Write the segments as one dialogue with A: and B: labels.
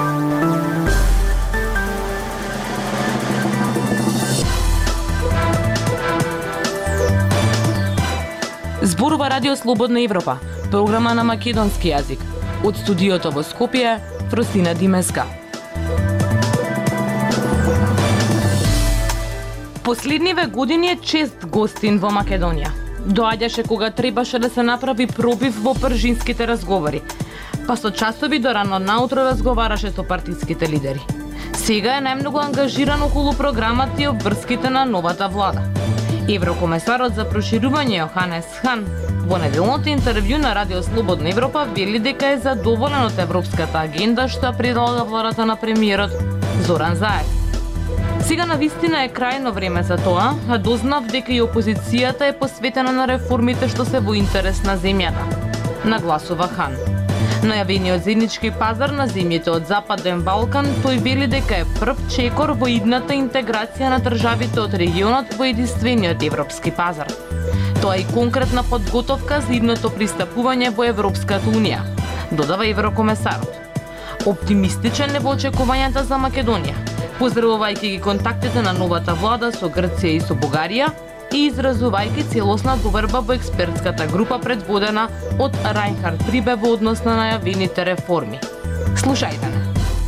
A: Зборува Радио Слободна Европа, програма на македонски јазик. Од студиото во Скопје, Фросина Димеска. Последниве години е чест гостин во Македонија. Доаѓаше кога требаше да се направи пробив во пржинските разговори, па со часови до рано наутро разговараше со партиските лидери. Сега е најмногу ангажиран околу програмата и обврските на новата влада. Еврокомесарот за проширување Јоханес Хан во неделното интервју на Радио Слободна Европа вели дека е задоволен од европската агенда што предлага владата на премиерот Зоран Заев. Сега навистина е крајно време за тоа, а дознав дека и опозицијата е посветена на реформите што се во интерес на земјата, нагласува Хан. Најавениот заеднички пазар на земјите од Западен Балкан, тој вели дека е прв чекор во идната интеграција на државите од регионот во единствениот европски пазар. Тоа е и конкретна подготовка за идното пристапување во Европската унија, додава еврокомесарот. Оптимистичен е во очекувањата за Македонија, поздравувајќи ги контактите на новата влада со Грција и со Бугарија и изразувајќи целосна доверба во експертската група предводена од Рајнхард Прибе во однос на најавените реформи. Слушајте не.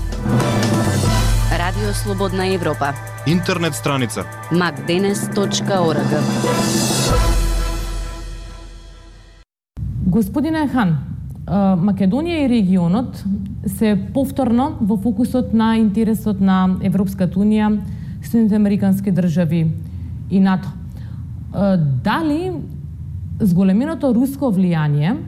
B: Радио Слободна Европа.
C: Интернет страница
B: macdenes.org.
A: Господине Хан, Македонија и регионот се повторно во фокусот на интересот на Европската унија, Соединените американски држави и НАТО. Дали зголеменото руско влијание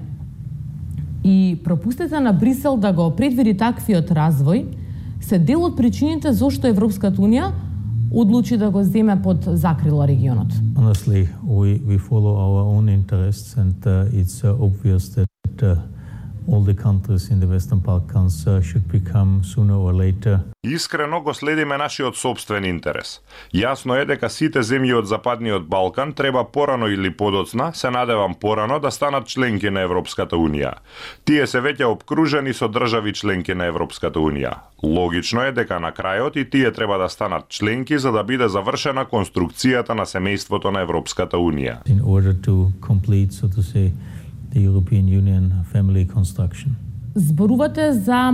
A: и пропустите на Брисел да го предвиди таквиот развој се дел од причините зошто Европската унија одлучи да го земе под закрила регионот?
D: Honestly, we follow our own interests and it's obvious that all the countries in the Western Balkans should become sooner or later.
E: Искрено го следиме нашиот собствен интерес. Јасно е дека сите земји од Западниот Балкан треба порано или подоцна, се надевам порано, да станат членки на Европската унија. Тие се веќе обкружени со држави членки на Европската унија. Логично е дека на крајот и тие треба да станат членки за да биде завршена конструкцијата на семејството на Европската унија.
D: In order to complete, so to say, the European Union family construction.
A: Зборувате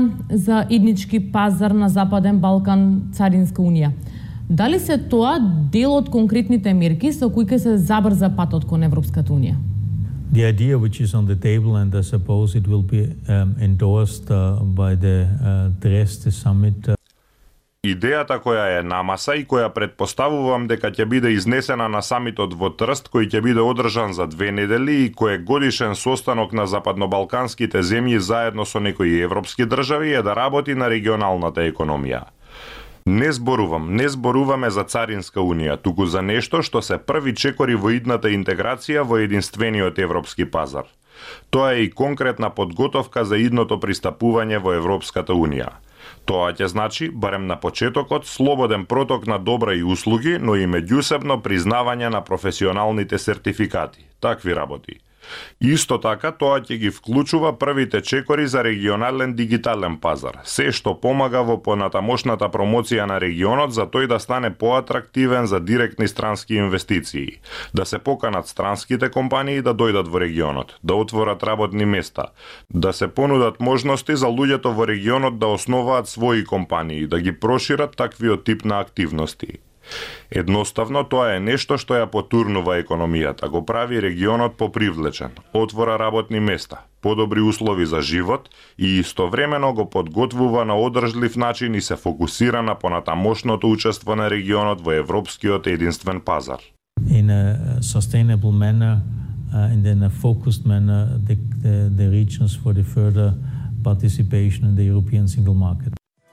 A: за еднички пазар на Западен Балкан, Царинска унија. Дали се тоа дел од конкретните мерки со кои ќе се забрза патот кон Европската унија?
D: The idea which is on the table, and I suppose it will be endorsed by the Dresde summit.
E: Идејата која е на маса и која предпоставувам дека ќе биде изнесена на самитот во Трст, кој ќе биде одржан за 2 недели и кој е годишен состанок на западнобалканските земји заедно со некои европски држави, е да работи на регионалната економија. Не зборуваме за Царинска унија, туку за нешто што се први чекори во идната интеграција во единствениот европски пазар. Тоа е и конкретна подготовка за идното пристапување во Европската унија. Тоа ќе значи, барем на почетокот, слободен проток на добра и услуги, но и меѓусебно признавање на професионалните сертификати. Такви работи. Исто така, тоа ќе ги вклучува првите чекори за регионален дигитален пазар, се што помага во понатамошната промоција на регионот за тој да стане поатрактивен за директни странски инвестиции, да се поканат странските компании да дојдат во регионот, да отворат работни места, да се понудат можности за луѓето во регионот да основаат своји компании, да ги прошират таквиот тип на активности. Едноставно, тоа е нешто што ја потурнува економијата, го прави регионот попривлечен, отвора работни места, подобри услови за живот и истовремено го подготвува на одржлив начин и се фокусира на понатамошното учество на регионот во европскиот единствен пазар.
D: In a sustainable manner, and in a focused manner, the regions for the further participation in the European single market.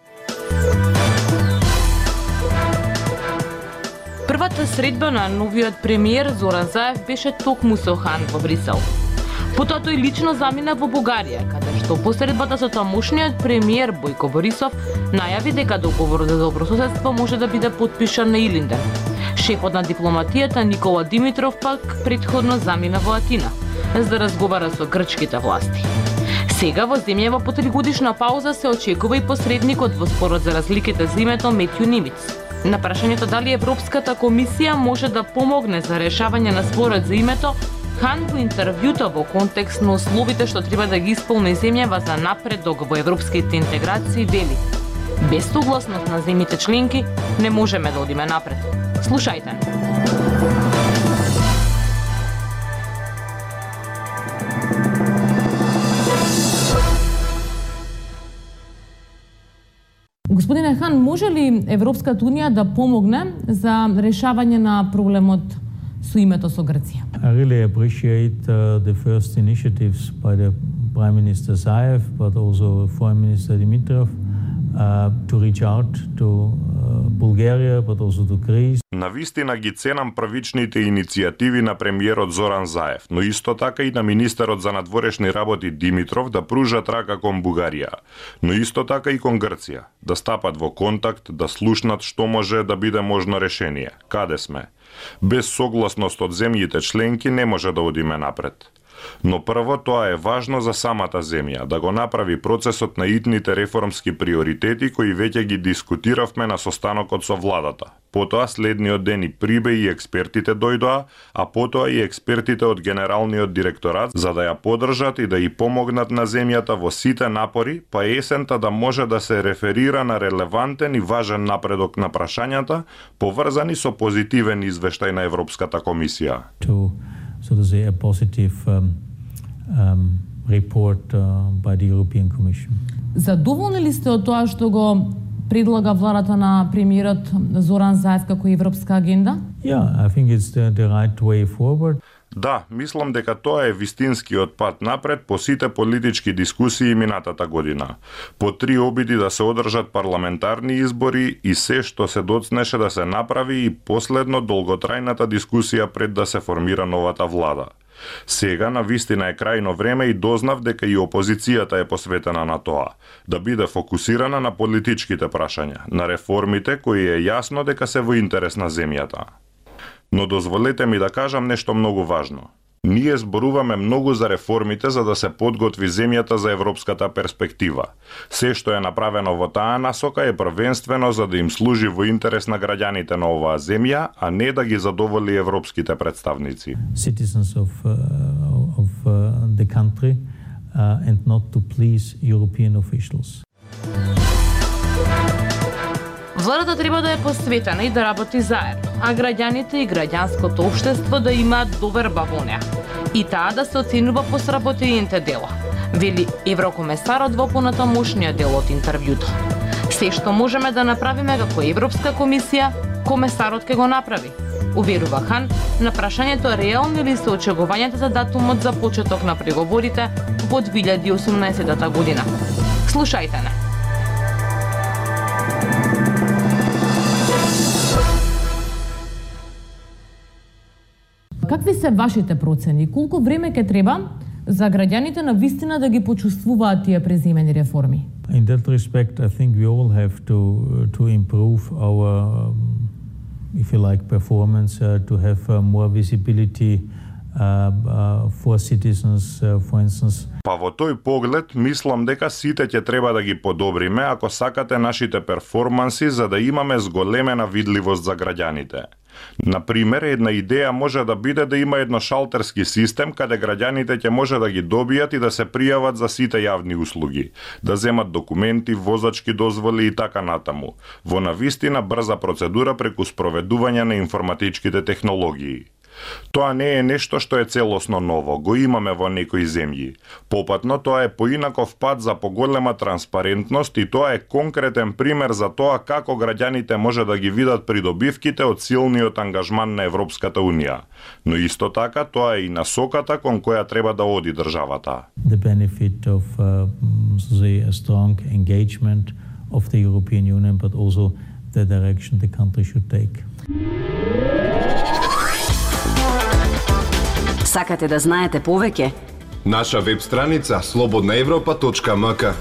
A: Првата средба на новиот премиер Зоран Заев беше токму со Хан во Брисел. Потоа тој лично замина во Бугарија, каде што по средбата со тамошниот премиер Бојко Борисов најави дека договорот за добрососедство може да биде потпишан на Илинден. Шефот на дипломатијата Никола Димитров пак претходно замина во Атина, за да разговара со грчките власти. Сега во земја по 3-годишна пауза се очекува и посредникот во спорот за разликите за името Метју Нимиц. На прашањето дали Европската комисија може да помогне за решавање на спорот за името, Хан во интервјуто во контекст на условите што треба да ги исполни земјава за напредок во европските интеграции вели: без согласност на земјите членки не можеме да одиме напред. Слушајте. Господине Хан, може ли Европската унија да помогне за решавање на проблемот со името со Грција?
D: I really appreciate the first initiatives by the Prime Minister Zaev, but also Foreign Minister Dimitrov, to reach out to Bulgaria, but also to Greece.
E: Навистина ги ценам првичните иницијативи на премиерот Зоран Заев, но исто така и на министерот за надворешни работи Димитров да пружат рака кон Бугарија, но исто така и кон Грција, да стапат во контакт, да слушнат што може да биде можно решение, каде сме. Без согласност од земјите членки не може да одиме напред. Но прво тоа е важно за самата земја, да го направи процесот на итните реформски приоритети кои веќе ги дискутиравме на состанокот со владата. Потоа следниот ден и Прибе и експертите дојдоа, а потоа и експертите од Генералниот директорат за да ја поддржат и да ја помогнат на земјата во сите напори, па есента да може да се реферира на релевантен и важен напредок на прашањата, поврзани со позитивен извештај на Европската комисија.
D: So to say, a positive report by the European Commission.
A: Задоволни ли сте од тоа што го предлага владата на премиерот Зоран Заев како европска агенда?
D: Yeah, I think it's the right way forward.
E: Да, мислам дека тоа е вистинскиот пат напред по сите политички дискусии минатата година. По 3 обиди да се одржат парламентарни избори и се што се доцнеше да се направи и последно долготрајната дискусија пред да се формира новата влада. Сега на вистина е крајно време и дознав дека и опозицијата е посветена на тоа, да биде фокусирана на политичките прашања, на реформите кои е јасно дека се во интерес на земјата. Но дозволете ми да кажам нешто многу важно. Ние зборуваме многу за реформите за да се подготви земјата за европската перспектива. Се што е направено во таа насока е првенствено за да им служи во интерес на граѓаните на оваа земја, а не да ги задоволи европските представници.
D: Citizens of the country and not to please European officials.
A: Владата треба да е посветена и да работи заедно, а граѓаните и граѓанското општество да имаат доверба во неа. И таа да се оценува по сработените дела, вели еврокомесарот во понатамошниот дел од интервјуто. Се што можеме да направиме како Европска комисија, комесарот ќе го направи. Уверува Хан на прашањето реални ли се очекувањата за датумот за почеток на преговорите во 2018 година. Слушајте не. Какви се вашите процени? Колку време ќе треба за граѓаните на вистина да ги почувствуваат тие преземени реформи?
D: In that respect, I think we all have to improve our, if you like, performance, to have more visibility for citizens, for instance.
E: Па во тој поглед, мислам дека сите ќе треба да ги подобриме ако сакате нашите перформанси за да имаме зголемена видливост за граѓаните. Например, една идеја може да биде да има едно шалтерски систем каде граѓаните ќе може да ги добијат и да се пријават за сите јавни услуги, да земат документи, возачки дозволи и така натаму, во навистина брза процедура преку спроведување на информатичките технологии. Тоа не е нешто што е целосно ново, го имаме во некои земји. Попатно, тоа е поинаков пат за поголема транспарентност и тоа е конкретен пример за тоа како граѓаните може да ги видат придобивките од силниот ангажман на Европската Унија. Но исто така, тоа е и насоката кон која треба да оди државата.
D: The benefit of a strong engagement of the European Union, but also the direction the country should take.
B: Сакате да знаете повеќе?
C: Наша веб страница slobodnaevropa.mk.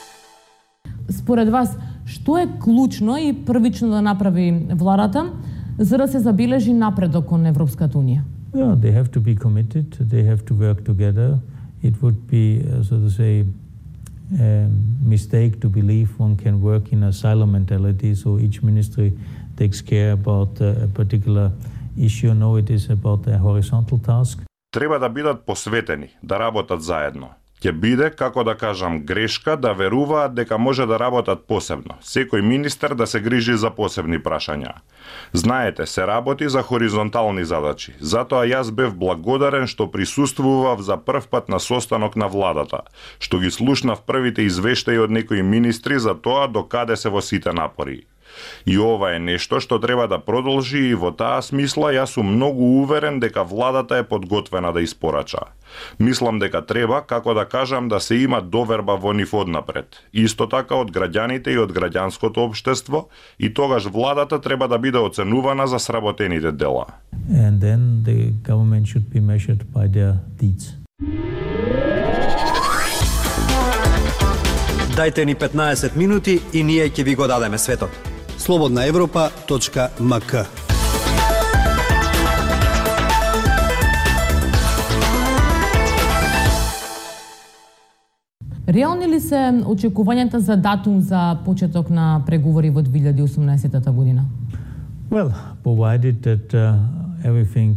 A: Според вас, што е клучно и првично да направи владата за да се забележи напредок кон Европската унија?
D: Yeah, they have to be committed. They have to work together. It would be, so to say, a mistake to believe one can work in a silo mentality. So each ministry takes care about a particular issue. No, it is about a horizontal task.
E: Треба да бидат посветени, да работат заедно. Ќе биде, како да кажам, грешка да веруваат дека може да работат посебно. Секој министер да се грижи за посебни прашања. Знаете, се работи за хоризонтални задачи. Затоа јас бев благодарен што присуствував за прв пат на состанок на владата, што ги слушнав првите извештаи од некои министри за тоа до каде се во сите напори. И ова е нешто што треба да продолжи и во таа смисла јас сум многу уверен дека владата е подготвена да испорача. Мислам дека треба, како да кажам, да се има доверба во нив однапред. Исто така од граѓаните и од граѓанското општество, и тогаш владата треба да биде оценувана за сработените дела.
D: And then the government should be measured by their deeds.
F: Дајте ни 15 минути и ние ќе ви го дадеме светот.
G: slobodnaevropa.mk.
A: Реални ли се очекувањата за датум за почеток на преговори во 2018 година?
D: Well, provided that everything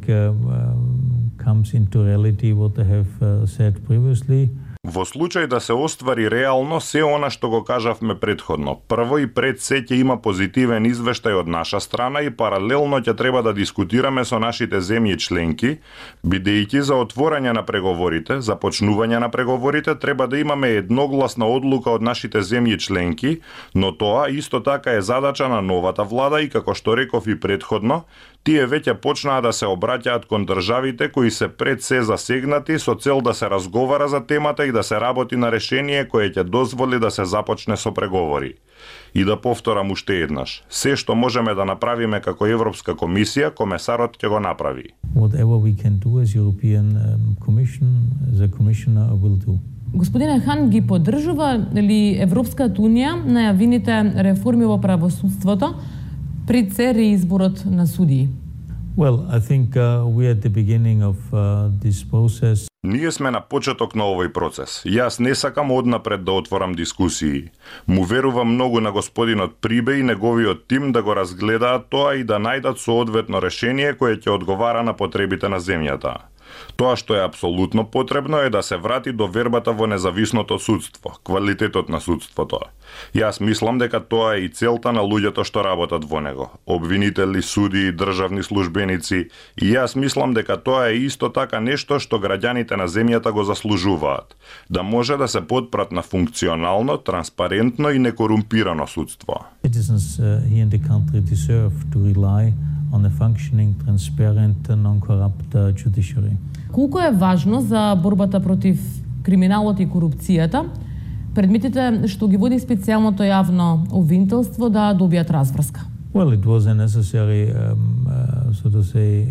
D: comes into reality, what I have said previously.
E: Во случај да се оствари реално се она што го кажавме предходно, прво и пред се ќе има позитивен извештај од наша страна и паралелно ќе треба да дискутираме со нашите земји членки, бидејќи за отворање на преговорите, за почнување на преговорите треба да имаме едногласна одлука од нашите земји членки, но тоа исто така е задача на новата влада и како што реков и предходно, тие веќе почнаа да се обраќаат кон државите кои се пред се засегнати со цел да се разговара за темата и да се работи на решение кое ќе дозволи да се започне со преговори. И да повторам уште еднаш, се што можеме да направиме како Европска комисија, комесарот ќе го направи.
D: Whatever we can do as European Commission, the Commissioner will do.
A: Господине Хан, ги поддржува ли Европската унија најавените реформи во правосудството пред се реизборот на судии?
D: Well, I think we are at the beginning of this process.
E: Ние сме на почеток на овој процес. Јас не сакам однапред да отворам дискусии. Му верувам многу на господинот Прибе и неговиот тим да го разгледаат тоа и да најдат соодветно решение кое ќе одговара на потребите на земјата. Тоа што е апсолутно потребно е да се врати довербата во независното судство, квалитетот на судството. Јас мислам дека тоа е и целта на луѓето што работат во него, обвинители, судии, државни службеници, и јас мислам дека тоа е исто така нешто што граѓаните на земјата го заслужуваат, да може да се потпрат на функционално, транспарентно и некорумпирано судство.
D: Citizens here in the country deserve to rely on a functioning, transparent, non-corrupt judiciary.
A: Колку е важно за борбата против криминалот и корупцијата предметите што ги води специјалното јавно обвинителство да добијат разврска?
D: Well, it was a necessary, so to say,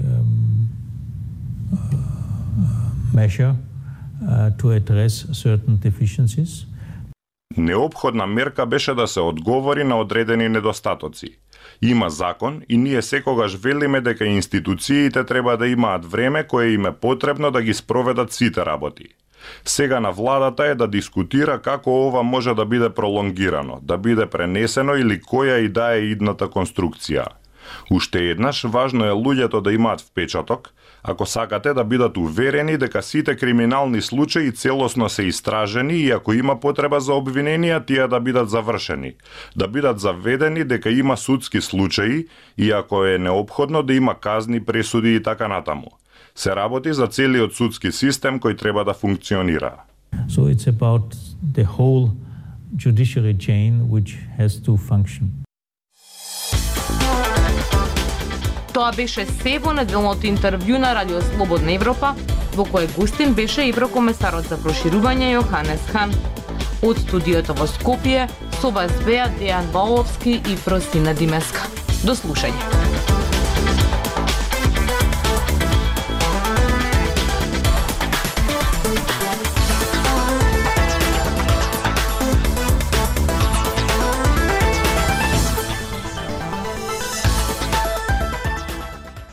D: measure to address certain deficiencies.
E: Неопходна мерка беше да се одговори на одредени недостатоци. Има закон и ние секогаш велиме дека институциите треба да имаат време кое им е потребно да ги спроведат сите работи. Сега на владата е да дискутира како ова може да биде пролонгирано, да биде пренесено или која и да е идната конструкција. Уште еднаш, важно е луѓето да имаат впечаток, ако сакате да бидат уверени дека сите криминални случаи целосно се истражени и ако има потреба за обвиненија, тие да бидат завршени, да бидат заведени дека има судски случаи и ако е неопходно да има казни, пресуди и така натаму. Се работи за целиот судски систем кој треба да функционира.
D: So it's about the whole judiciary chain which has to function.
A: Тоа беше се во неделното интервју на Радио Слободна Европа, во кое гостин беше еврокомесарот за проширување Јоханес Хан. Од студиото во Скопје, со вас беа Дејан Ваовски и Фросина Димеска. До слушање.